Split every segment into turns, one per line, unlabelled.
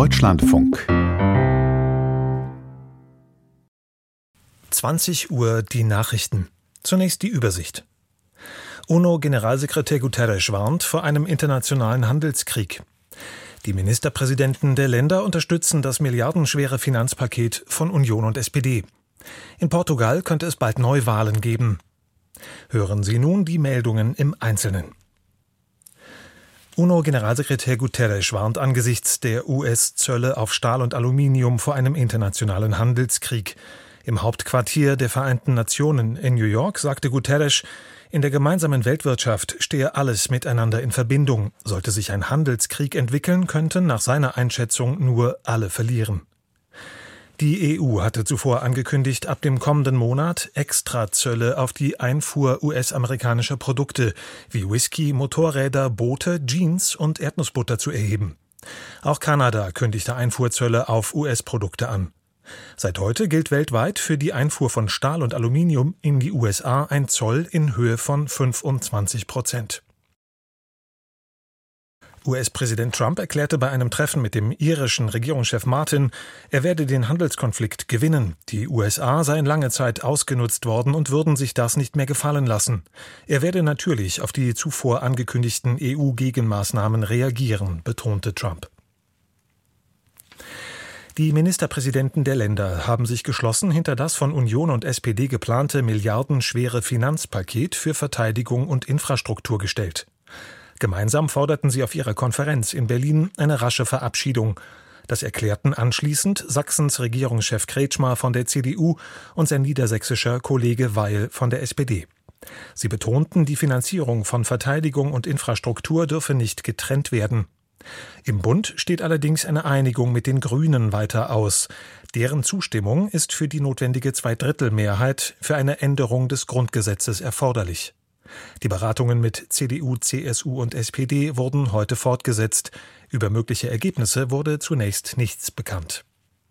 Deutschlandfunk.
20 Uhr die Nachrichten. Zunächst die Übersicht. UNO-Generalsekretär Guterres warnt vor einem internationalen Handelskrieg. Die Ministerpräsidenten der Länder unterstützen das milliardenschwere Finanzpaket von Union und SPD. In Portugal könnte es bald Neuwahlen geben. Hören Sie nun die Meldungen im Einzelnen. UNO-Generalsekretär Guterres warnt angesichts der US-Zölle auf Stahl und Aluminium vor einem internationalen Handelskrieg. Im Hauptquartier der Vereinten Nationen in New York sagte Guterres, in der gemeinsamen Weltwirtschaft stehe alles miteinander in Verbindung. Sollte sich ein Handelskrieg entwickeln, könnten nach seiner Einschätzung nur alle verlieren. Die EU hatte zuvor angekündigt, ab dem kommenden Monat Extrazölle auf die Einfuhr US-amerikanischer Produkte wie Whisky, Motorräder, Boote, Jeans und Erdnussbutter zu erheben. Auch Kanada kündigte Einfuhrzölle auf US-Produkte an. Seit heute gilt weltweit für die Einfuhr von Stahl und Aluminium in die USA ein Zoll in Höhe von 25%. US-Präsident Trump erklärte bei einem Treffen mit dem irischen Regierungschef Martin, er werde den Handelskonflikt gewinnen. Die USA seien lange Zeit ausgenutzt worden und würden sich das nicht mehr gefallen lassen. Er werde natürlich auf die zuvor angekündigten EU-Gegenmaßnahmen reagieren, betonte Trump. Die Ministerpräsidenten der Länder haben sich geschlossen hinter das von Union und SPD geplante milliardenschwere Finanzpaket für Verteidigung und Infrastruktur gestellt. Gemeinsam forderten sie auf ihrer Konferenz in Berlin eine rasche Verabschiedung. Das erklärten anschließend Sachsens Regierungschef Kretschmer von der CDU und sein niedersächsischer Kollege Weil von der SPD. Sie betonten, die Finanzierung von Verteidigung und Infrastruktur dürfe nicht getrennt werden. Im Bund steht allerdings eine Einigung mit den Grünen weiter aus. Deren Zustimmung ist für die notwendige Zweidrittelmehrheit für eine Änderung des Grundgesetzes erforderlich. Die Beratungen mit CDU, CSU und SPD wurden heute fortgesetzt. Über mögliche Ergebnisse wurde zunächst nichts bekannt.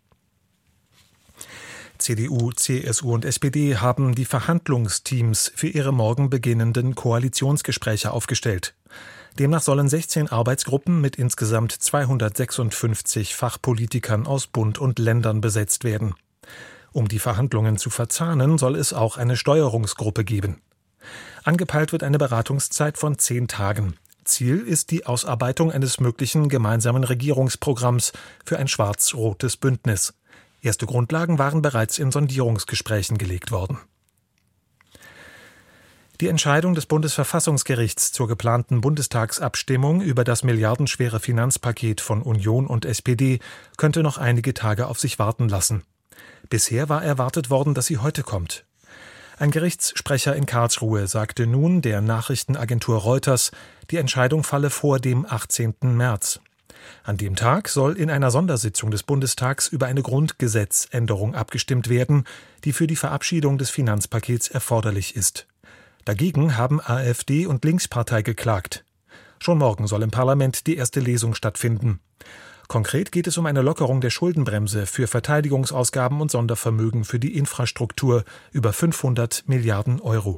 CDU, CSU und SPD haben die Verhandlungsteams für ihre morgen beginnenden Koalitionsgespräche aufgestellt. Demnach sollen 16 Arbeitsgruppen mit insgesamt 256 Fachpolitikern aus Bund und Ländern besetzt werden. Um die Verhandlungen zu verzahnen, soll es auch eine Steuerungsgruppe geben. Angepeilt wird eine Beratungszeit von 10 Tagen. Ziel ist die Ausarbeitung eines möglichen gemeinsamen Regierungsprogramms für ein schwarz-rotes Bündnis. Erste Grundlagen waren bereits in Sondierungsgesprächen gelegt worden. Die Entscheidung des Bundesverfassungsgerichts zur geplanten Bundestagsabstimmung über das milliardenschwere Finanzpaket von Union und SPD könnte noch einige Tage auf sich warten lassen. Bisher war erwartet worden, dass sie heute kommt. Ein Gerichtssprecher in Karlsruhe sagte nun der Nachrichtenagentur Reuters, die Entscheidung falle vor dem 18. März. An dem Tag soll in einer Sondersitzung des Bundestags über eine Grundgesetzänderung abgestimmt werden, die für die Verabschiedung des Finanzpakets erforderlich ist. Dagegen haben AfD und Linkspartei geklagt. Schon morgen soll im Parlament die erste Lesung stattfinden. Konkret geht es um eine Lockerung der Schuldenbremse für Verteidigungsausgaben und Sondervermögen für die Infrastruktur über 500 Milliarden Euro.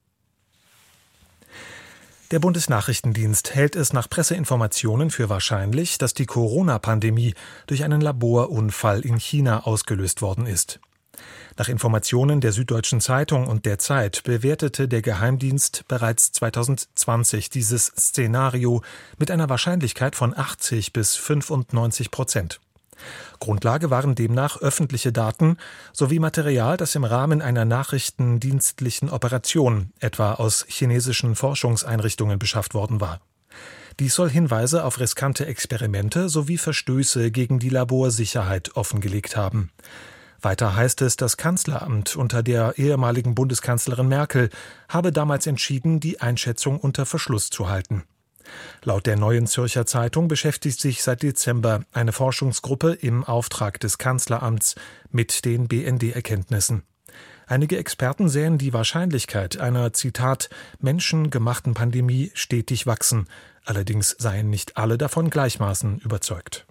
Der Bundesnachrichtendienst hält es nach Presseinformationen für wahrscheinlich, dass die Corona-Pandemie durch einen Laborunfall in China ausgelöst worden ist. Nach Informationen der Süddeutschen Zeitung und der Zeit bewertete der Geheimdienst bereits 2020 dieses Szenario mit einer Wahrscheinlichkeit von 80 bis 95%. Grundlage waren demnach öffentliche Daten sowie Material, das im Rahmen einer nachrichtendienstlichen Operation, etwa aus chinesischen Forschungseinrichtungen, beschafft worden war. Dies soll Hinweise auf riskante Experimente sowie Verstöße gegen die Laborsicherheit offengelegt haben. Weiter heißt es, das Kanzleramt unter der ehemaligen Bundeskanzlerin Merkel habe damals entschieden, die Einschätzung unter Verschluss zu halten. Laut der Neuen Zürcher Zeitung beschäftigt sich seit Dezember eine Forschungsgruppe im Auftrag des Kanzleramts mit den BND-Erkenntnissen. Einige Experten sähen die Wahrscheinlichkeit einer, Zitat, menschengemachten Pandemie stetig wachsen. Allerdings seien nicht alle davon gleichmaßen überzeugt.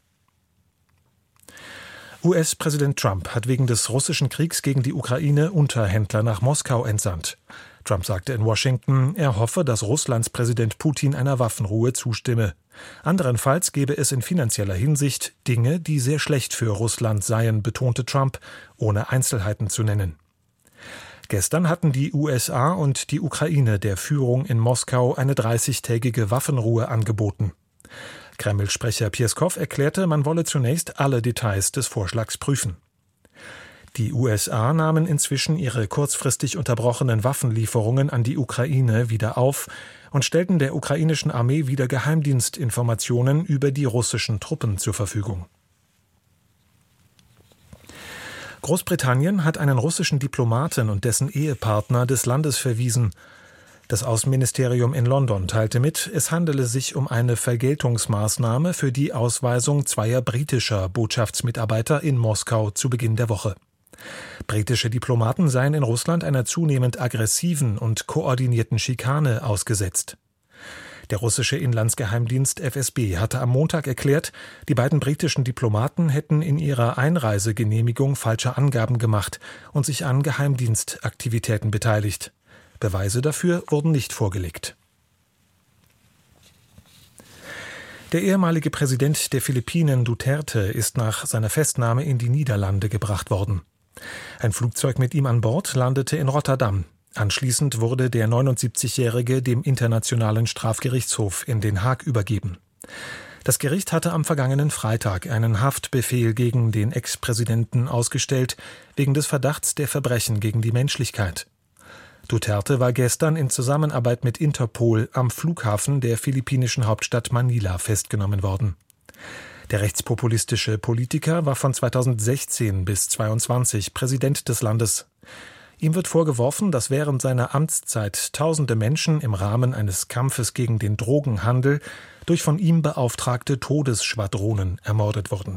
US-Präsident Trump hat wegen des russischen Kriegs gegen die Ukraine Unterhändler nach Moskau entsandt. Trump sagte in Washington, er hoffe, dass Russlands Präsident Putin einer Waffenruhe zustimme. Anderenfalls gebe es in finanzieller Hinsicht Dinge, die sehr schlecht für Russland seien, betonte Trump, ohne Einzelheiten zu nennen. Gestern hatten die USA und die Ukraine der Führung in Moskau eine 30-tägige Waffenruhe angeboten. Kreml-Sprecher Pjeskow erklärte, man wolle zunächst alle Details des Vorschlags prüfen. Die USA nahmen inzwischen ihre kurzfristig unterbrochenen Waffenlieferungen an die Ukraine wieder auf und stellten der ukrainischen Armee wieder Geheimdienstinformationen über die russischen Truppen zur Verfügung. Großbritannien hat einen russischen Diplomaten und dessen Ehepartner des Landes verwiesen. Das Außenministerium in London teilte mit, es handele sich um eine Vergeltungsmaßnahme für die Ausweisung zweier britischer Botschaftsmitarbeiter in Moskau zu Beginn der Woche. Britische Diplomaten seien in Russland einer zunehmend aggressiven und koordinierten Schikane ausgesetzt. Der russische Inlandsgeheimdienst FSB hatte am Montag erklärt, die beiden britischen Diplomaten hätten in ihrer Einreisegenehmigung falsche Angaben gemacht und sich an Geheimdienstaktivitäten beteiligt. Beweise dafür wurden nicht vorgelegt. Der ehemalige Präsident der Philippinen, Duterte, ist nach seiner Festnahme in die Niederlande gebracht worden. Ein Flugzeug mit ihm an Bord landete in Rotterdam. Anschließend wurde der 79-Jährige dem Internationalen Strafgerichtshof in Den Haag übergeben. Das Gericht hatte am vergangenen Freitag einen Haftbefehl gegen den Ex-Präsidenten ausgestellt, wegen des Verdachts der Verbrechen gegen die Menschlichkeit. Duterte war gestern in Zusammenarbeit mit Interpol am Flughafen der philippinischen Hauptstadt Manila festgenommen worden. Der rechtspopulistische Politiker war von 2016 bis 2022 Präsident des Landes. Ihm wird vorgeworfen, dass während seiner Amtszeit tausende Menschen im Rahmen eines Kampfes gegen den Drogenhandel durch von ihm beauftragte Todesschwadronen ermordet wurden.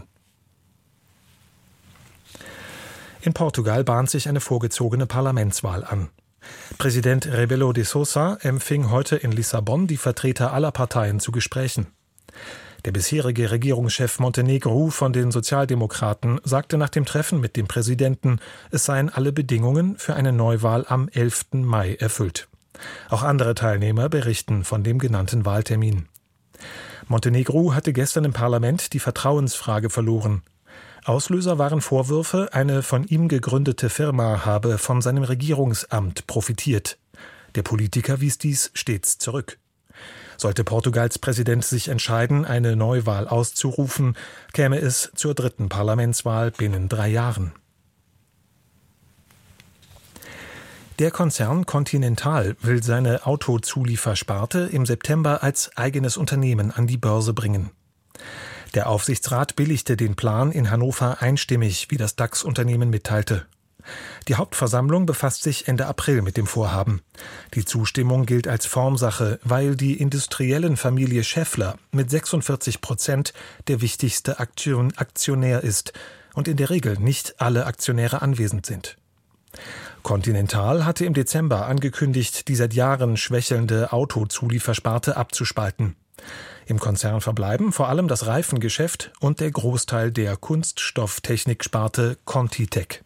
In Portugal bahnt sich eine vorgezogene Parlamentswahl an. Präsident Rebelo de Sousa empfing heute in Lissabon die Vertreter aller Parteien zu Gesprächen. Der bisherige Regierungschef Montenegro von den Sozialdemokraten sagte nach dem Treffen mit dem Präsidenten, es seien alle Bedingungen für eine Neuwahl am 11. Mai erfüllt. Auch andere Teilnehmer berichten von dem genannten Wahltermin. Montenegro hatte gestern im Parlament die Vertrauensfrage verloren. Auslöser waren Vorwürfe, eine von ihm gegründete Firma habe von seinem Regierungsamt profitiert. Der Politiker wies dies stets zurück. Sollte Portugals Präsident sich entscheiden, eine Neuwahl auszurufen, käme es zur dritten Parlamentswahl binnen 3 Jahren. Der Konzern Continental will seine Autozuliefersparte im September als eigenes Unternehmen an die Börse bringen. Der Aufsichtsrat billigte den Plan in Hannover einstimmig, wie das DAX-Unternehmen mitteilte. Die Hauptversammlung befasst sich Ende April mit dem Vorhaben. Die Zustimmung gilt als Formsache, weil die industriellen Familie Schaeffler mit 46% der wichtigste Aktionär ist und in der Regel nicht alle Aktionäre anwesend sind. Continental hatte im Dezember angekündigt, die seit Jahren schwächelnde Autozuliefersparte abzuspalten. Im Konzern verbleiben vor allem das Reifengeschäft und der Großteil der Kunststofftechniksparte ContiTech.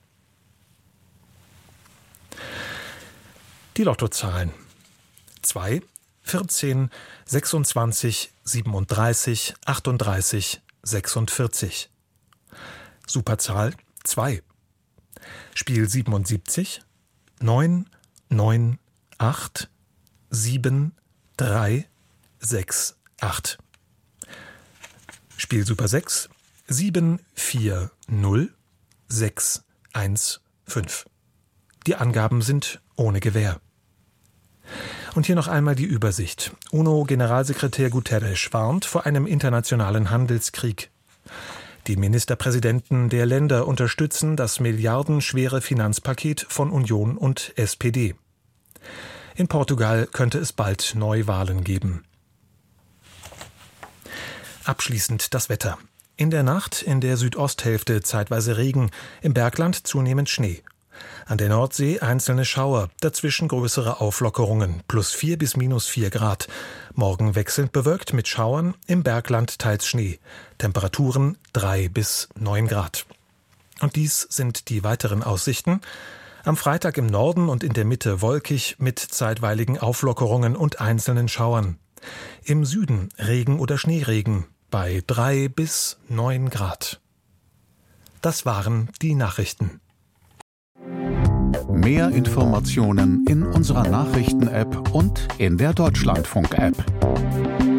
Die Lottozahlen: 2, 14, 26, 37, 38, 46. Superzahl 2. Spiel 77, 9, 9, 8, 7, 3, 6, 8. Spiel Super 6, 7, 4, 0, 6, 1, 5. Die Angaben sind ohne Gewähr. Und hier noch einmal die Übersicht. UNO-Generalsekretär Guterres warnt vor einem internationalen Handelskrieg. Die Ministerpräsidenten der Länder unterstützen das milliardenschwere Finanzpaket von Union und SPD. In Portugal könnte es bald Neuwahlen geben. Abschließend das Wetter. In der Nacht in der Südosthälfte zeitweise Regen, im Bergland zunehmend Schnee. An der Nordsee einzelne Schauer, dazwischen größere Auflockerungen, +4 bis -4 Grad. Morgen wechselnd bewölkt mit Schauern, im Bergland teils Schnee. Temperaturen 3 bis 9 Grad. Und dies sind die weiteren Aussichten. Am Freitag im Norden und in der Mitte wolkig mit zeitweiligen Auflockerungen und einzelnen Schauern. Im Süden Regen oder Schneeregen bei 3 bis 9 Grad. Das waren die Nachrichten.
Mehr Informationen in unserer Nachrichten-App und in der Deutschlandfunk-App.